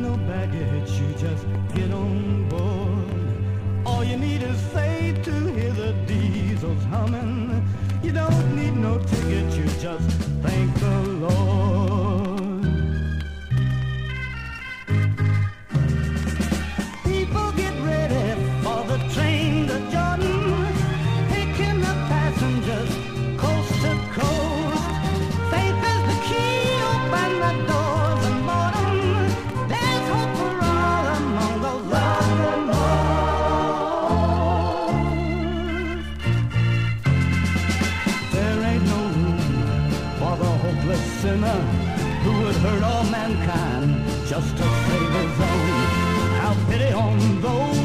no baggage, you just get on board. All you need is faith to hear the diesels humming. You don't need no ticket, you just thank the Lord. People get ready for the train to Jordan, taking the passengers coast to coast. Faith is the key, open the doors and boredom. There's hope for all among those lost. There ain't no room for the hopeless sinner who would hurt all mankind just to save his own. Have pity on those